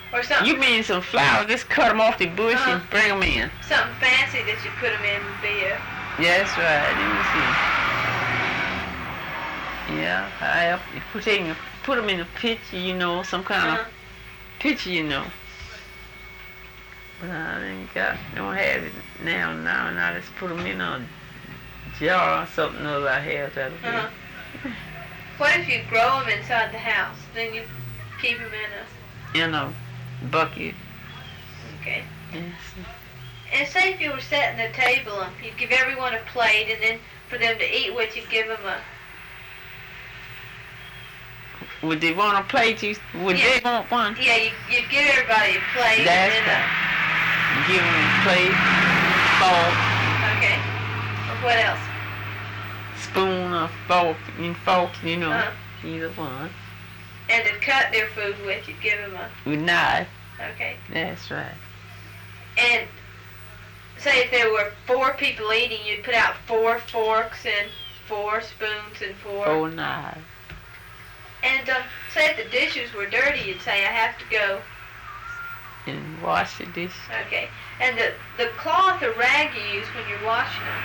Or something. You mean some flowers? Just cut them off the bush and bring them in. Something fancy that you put them in would be a... Yeah, that's right. Let me see. Yeah, I put them in a pitcher, you know, some kind of pitcher, you know. But I don't have it now. And I just put them in a jar or something else I have that. What if you grow them inside the house? Then you keep them in a bucket. Okay. Yes. And say if you were setting a table, you'd give everyone a plate, and then for them to eat with, you'd give them a... Would they want a plate? Would they want one? Yeah, you'd give everybody a plate. That's and then right. Give them a plate, fork. Okay. What else? Spoon or fork, you know, either one. And to cut their food with, you'd give them a... With knife. Okay. That's right. And say if there were 4 people eating, you'd put out 4 forks and 4 spoons and 4 knives. And say if the dishes were dirty, you'd say, I have to go. And wash the dishes. Okay. And the cloth or rag you use when you're washing them.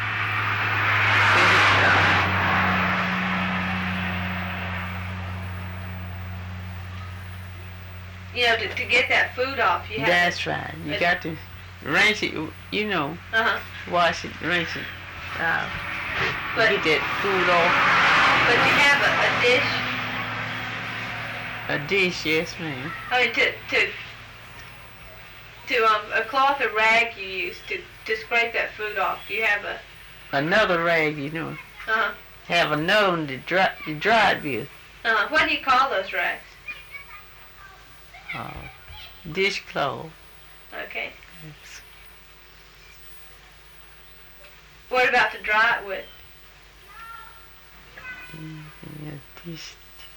You know, to get that food off, you have That's right. You got to rinse it, you know. Wash it, rinse it. Get that food off. But you have a dish? A dish, yes, ma'am. I mean, a cloth or rag you use to scrape that food off. You have another rag, you know. Have another one to dry it with. What do you call those rags? Dishcloth. Okay. Yes. What about to dry it with? Dish.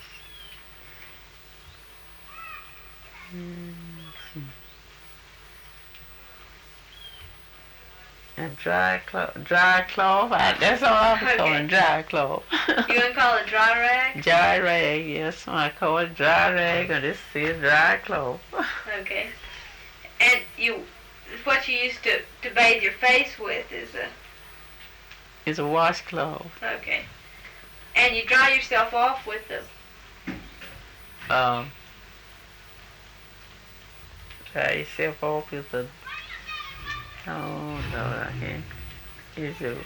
A dry cloth. That's all I'm calling dry cloth. You want to call it dry rag? Dry rag, yes. I call it dry rag, or this is dry cloth. Okay. And what you use to bathe your face with is a washcloth. Okay. And you dry yourself off with them. Dry yourself off with a... Oh, no, I can't. It's a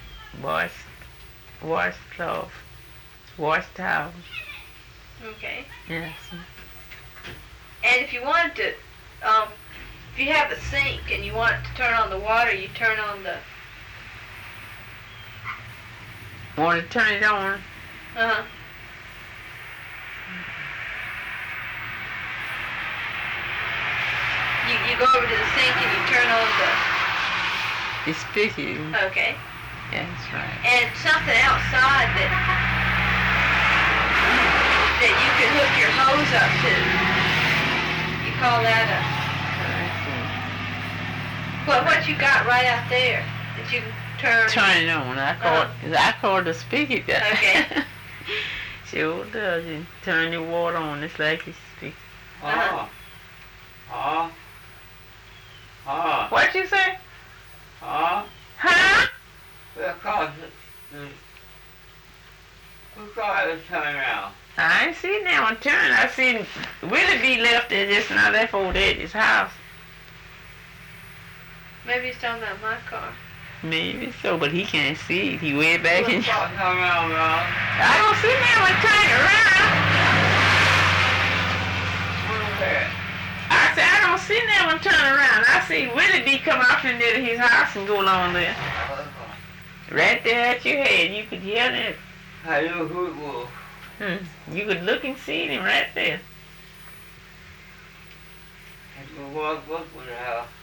washcloth. Wash towel. Okay. Yes. And if you wanted to, if you have a sink and you want to turn on the water, you turn on the... Want to turn it on? You go over to the sink and you turn on the spigot. Okay. Yeah, that's right. And something outside that you could hook your hose up to. You call that what you got right out there that you can turn? Turn it on. I call it a spigot. Okay. Sure does. You turn the water on. It's like a spigot. What you say? Huh? Because who got it turn around? I ain't seen that one turn. I seen Willie B left there just now. Left over there at his house. Maybe he's talking about my car. Maybe so, but he can't see it. He way back in. Turn around, I don't see that one turn around. I said, I don't see that one turn around. I see Willie B come off in there to his house and go along there. Right there at your head, you could hear that. How you who will? You could look and see him right there. What would have?